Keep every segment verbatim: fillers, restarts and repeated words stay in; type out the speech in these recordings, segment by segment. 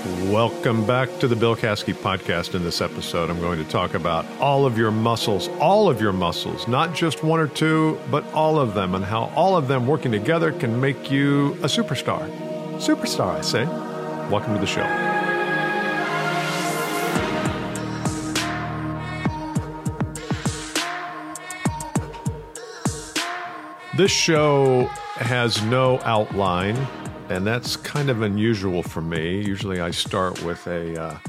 Welcome back to the Bill Caskey Podcast. In this episode, I'm going to talk about all of your muscles, all of your muscles, not just one or two, but all of them, and how all of them working together can make you a superstar. Superstar, I say. Welcome to the show. This show has no outline, and that's kind of unusual for me. Usually I start with a uh,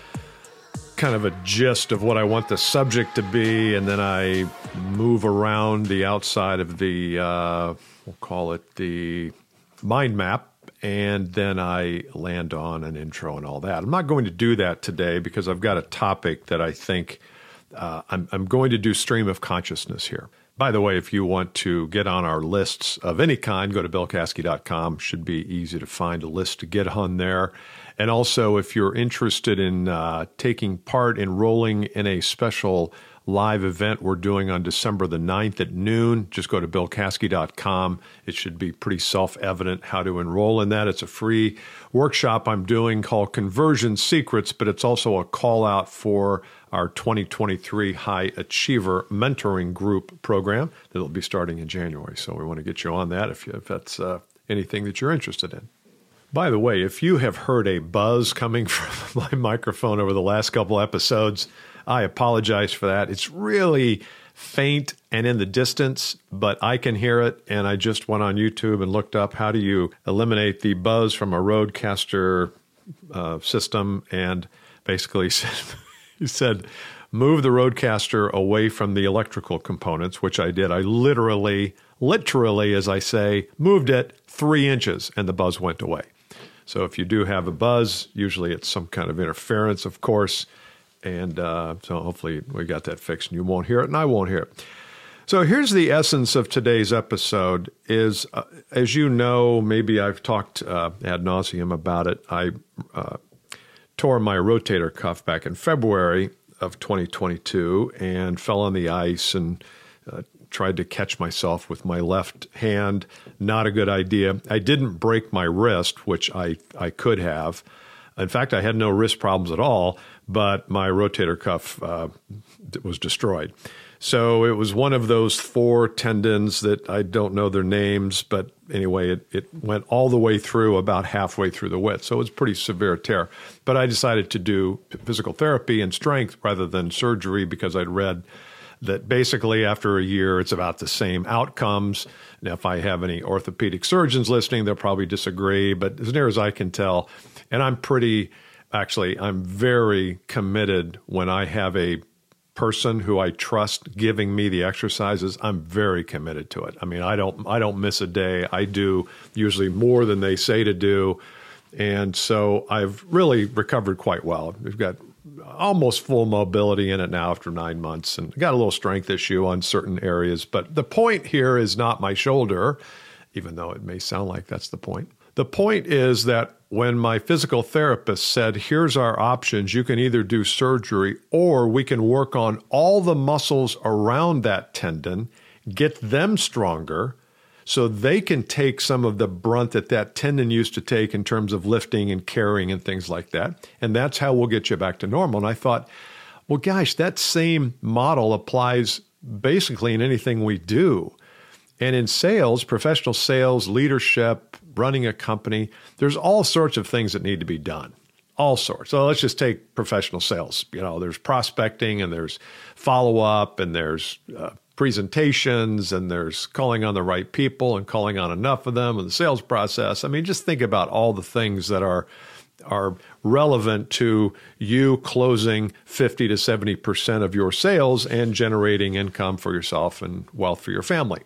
kind of a gist of what I want the subject to be, and then I move around the outside of the, uh, we'll call it the mind map, and then I land on an intro and all that. I'm not going to do that today because I've got a topic that I think uh, I'm, I'm going to do stream of consciousness here. By the way, if you want to get on our lists of any kind, go to bill caskey dot com. Should be easy to find a list to get on there. And also, if you're interested in uh, taking part, enrolling in a special live event we're doing on December the ninth at noon, just go to bill caskey dot com. It should be pretty self-evident how to enroll in that. It's a free workshop I'm doing called Conversion Secrets, but it's also a call out for our twenty twenty-three High Achiever Mentoring Group program that will be starting in January. So we want to get you on that if, you, if that's uh, anything that you're interested in. By the way, if you have heard a buzz coming from my microphone over the last couple episodes, I apologize for that. It's really faint and in the distance, but I can hear it. And I just went on YouTube and looked up how do you eliminate the buzz from a Rodecaster uh, system, and basically said, he said, move the Rodecaster away from the electrical components, which I did. I literally, literally, as I say, moved it three inches and the buzz went away. So if you do have a buzz, usually it's some kind of interference, of course. And uh, so hopefully we got that fixed and you won't hear it and I won't hear it. So here's the essence of today's episode is, uh, as you know, maybe I've talked uh, ad nauseum about it. I uh, tore my rotator cuff back in February of twenty twenty-two and fell on the ice and uh, tried to catch myself with my left hand. Not a good idea. I didn't break my wrist, which I, I could have. In fact, I had no wrist problems at all, but my rotator cuff uh, was destroyed. So it was one of those four tendons that I don't know their names, but anyway, it, it went all the way through about halfway through the width. So it was a pretty severe tear. But I decided to do physical therapy and strength rather than surgery because I'd read that basically after a year, it's about the same outcomes. Now, if I have any orthopedic surgeons listening, they'll probably disagree. But as near as I can tell, and I'm pretty, actually, I'm very committed when I have a person who I trust giving me the exercises, I'm very committed to it. I mean, I don't I don't miss a day. I do usually more than they say to do. And so I've really recovered quite well. We've got almost full mobility in it now after nine months and got a little strength issue on certain areas. But the point here is not my shoulder, even though it may sound like that's the point. The point is that when my physical therapist said, here's our options, you can either do surgery or we can work on all the muscles around that tendon, get them stronger so they can take some of the brunt that that tendon used to take in terms of lifting and carrying and things like that. And that's how we'll get you back to normal. And I thought, well, gosh, that same model applies basically in anything we do. And in sales, professional sales, leadership, running a company, there's all sorts of things that need to be done, all sorts. So let's just take professional sales. You know, there's prospecting and there's follow-up and there's uh, presentations and there's calling on the right people and calling on enough of them and the sales process. I mean, just think about all the things that are are relevant to you closing fifty to seventy percent of your sales and generating income for yourself and wealth for your family.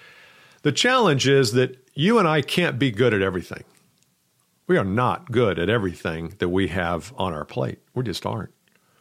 The challenge is that you and I can't be good at everything. We are not good at everything that we have on our plate. We just aren't.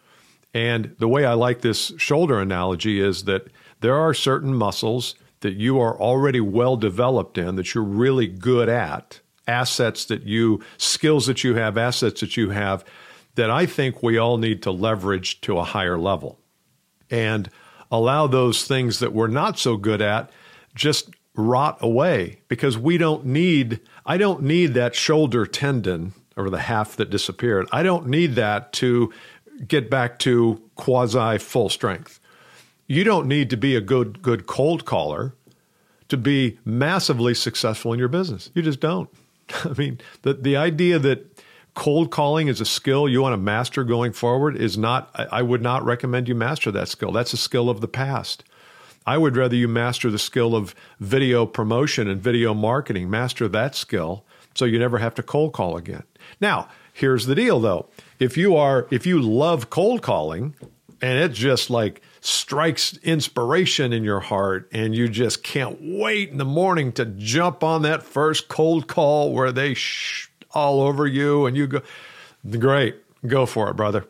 And the way I like this shoulder analogy is that there are certain muscles that you are already well developed in, that you're really good at, assets that you, skills that you have, assets that you have, that I think we all need to leverage to a higher level and allow those things that we're not so good at just rot away, because we don't need, I don't need that shoulder tendon or the half that disappeared. I don't need that to get back to quasi full strength. You don't need to be a good, good cold caller to be massively successful in your business. You just don't. I mean, the, the idea that cold calling is a skill you want to master going forward is not, I, I would not recommend you master that skill. That's a skill of the past. I would rather you master the skill of video promotion and video marketing, master that skill so you never have to cold call again. Now, here's the deal though. If you are, if you love cold calling and it just like strikes inspiration in your heart and you just can't wait in the morning to jump on that first cold call where they shh all over you and you go, great, go for it, brother.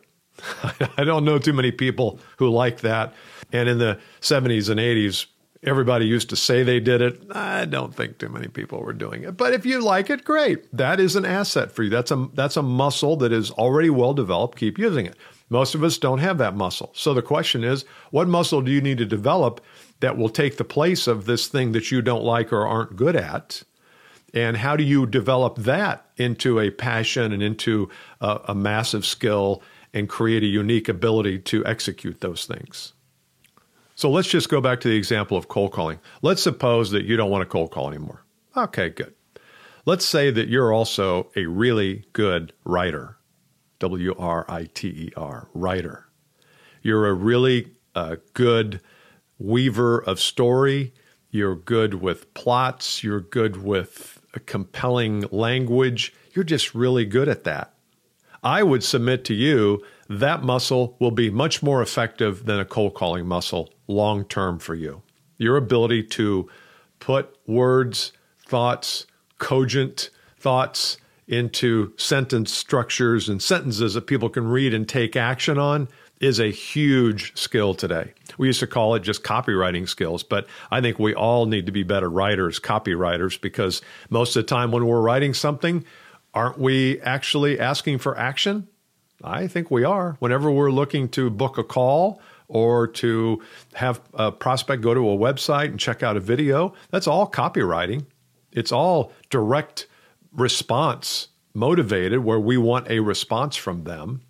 I don't know too many people who like that. And in the seventies and eighties, everybody used to say they did it. I don't think too many people were doing it. But if you like it, great. That is an asset for you. That's a, that's a muscle that is already well developed. Keep using it. Most of us don't have that muscle. So the question is, what muscle do you need to develop that will take the place of this thing that you don't like or aren't good at? And how do you develop that into a passion and into a, a massive skill and create a unique ability to execute those things? So let's just go back to the example of cold calling. Let's suppose that you don't want to cold call anymore. Okay, good. Let's say that you're also a really good writer, W R I T E R, writer. You're a really uh, good weaver of story. You're good with plots. You're good with a compelling language. You're just really good at that. I would submit to you that muscle will be much more effective than a cold calling muscle long term for you. Your ability to put words, thoughts, cogent thoughts into sentence structures and sentences that people can read and take action on is a huge skill today. We used to call it just copywriting skills, but I think we all need to be better writers, copywriters, because most of the time when we're writing something, aren't we actually asking for action? I think we are. Whenever we're looking to book a call or to have a prospect go to a website and check out a video, that's all copywriting. It's all direct response motivated, where we want a response from them.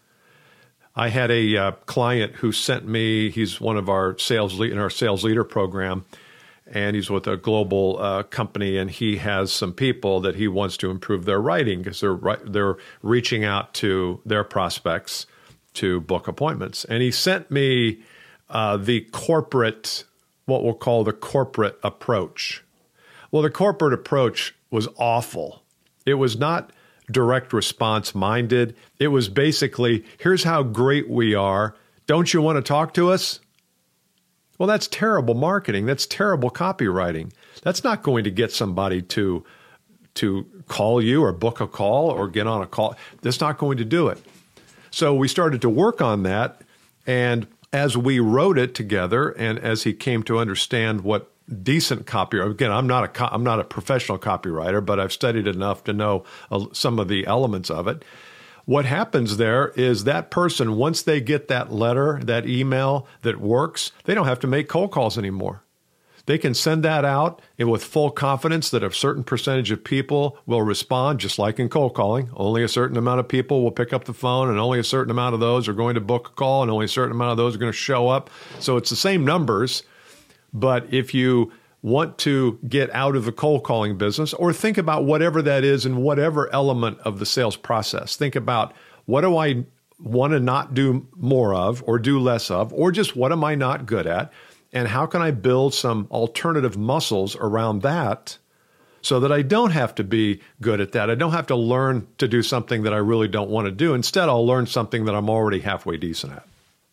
I had a uh, client who sent me, he's one of our sales lead in our sales leader program, and he's with a global uh, company, and he has some people that he wants to improve their writing because they're they're reaching out to their prospects to book appointments. And he sent me uh, the corporate, what we'll call the corporate approach. Well, the corporate approach was awful. It was not direct response minded. It was basically, here's how great we are. Don't you want to talk to us? Well, that's terrible marketing. That's terrible copywriting. That's not going to get somebody to, to call you or book a call or get on a call. That's not going to do it. So we started to work on that. And as we wrote it together and as he came to understand what decent copywriting, again, I'm not a co- I'm not a professional copywriter, but I've studied enough to know uh, some of the elements of it. What happens there is that person, once they get that letter, that email that works, they don't have to make cold calls anymore. They can send that out and with full confidence that a certain percentage of people will respond, just like in cold calling. Only a certain amount of people will pick up the phone, and only a certain amount of those are going to book a call, and only a certain amount of those are going to show up. So it's the same numbers. But if you want to get out of the cold calling business, or think about whatever that is in whatever element of the sales process, think about what do I want to not do more of or do less of, or just what am I not good at? And how can I build some alternative muscles around that so that I don't have to be good at that? I don't have to learn to do something that I really don't want to do. Instead, I'll learn something that I'm already halfway decent at.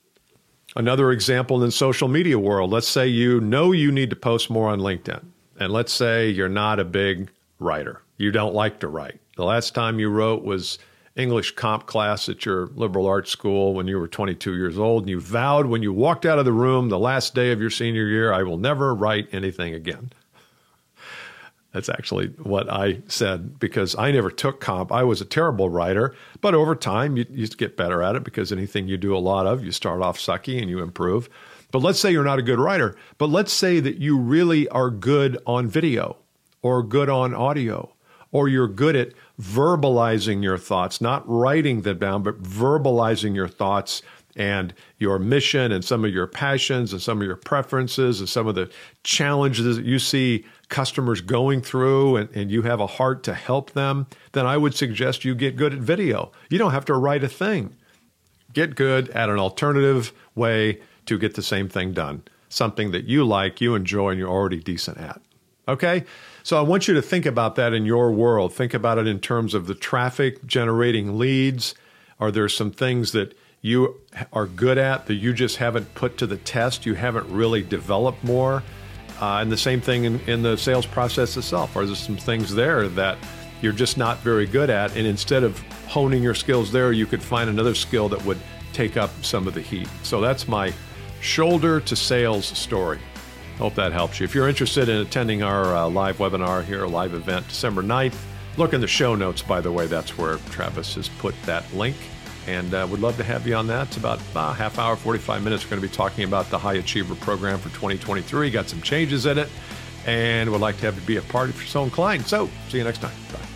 Another example in the social media world, let's say you know you need to post more on LinkedIn. And let's say you're not a big writer. You don't like to write. The last time you wrote was English comp class at your liberal arts school when you were twenty-two years old. And you vowed when you walked out of the room the last day of your senior year, I will never write anything again. That's actually what I said because I never took comp. I was a terrible writer, but over time you, you get better at it because anything you do a lot of, you start off sucky and you improve. But let's say you're not a good writer, but let's say that you really are good on video or good on audio or you're good at verbalizing your thoughts, not writing them down, but verbalizing your thoughts and your mission and some of your passions and some of your preferences and some of the challenges that you see customers going through, and, and you have a heart to help them, then I would suggest you get good at video. You don't have to write a thing. Get good at an alternative way to get the same thing done, something that you like, you enjoy, and you're already decent at. Okay? So I want you to think about that in your world. Think about it in terms of the traffic generating leads. Are there some things that you are good at that you just haven't put to the test? You haven't really developed more? Uh, and the same thing in, in the sales process itself. Are there some things there that you're just not very good at? And instead of honing your skills there, you could find another skill that would take up some of the heat. So that's my shoulder to sales story. Hope that helps you. If you're interested in attending our uh, live webinar here, live event, December ninth, look in the show notes, by the way. That's where Travis has put that link. And uh, would love to have you on that. It's about a uh, half hour, forty-five minutes. We're going to be talking about the High Achiever program for twenty twenty-three. Got some changes in it. And would like to have you be a part if you're so inclined. So, see you next time. Bye.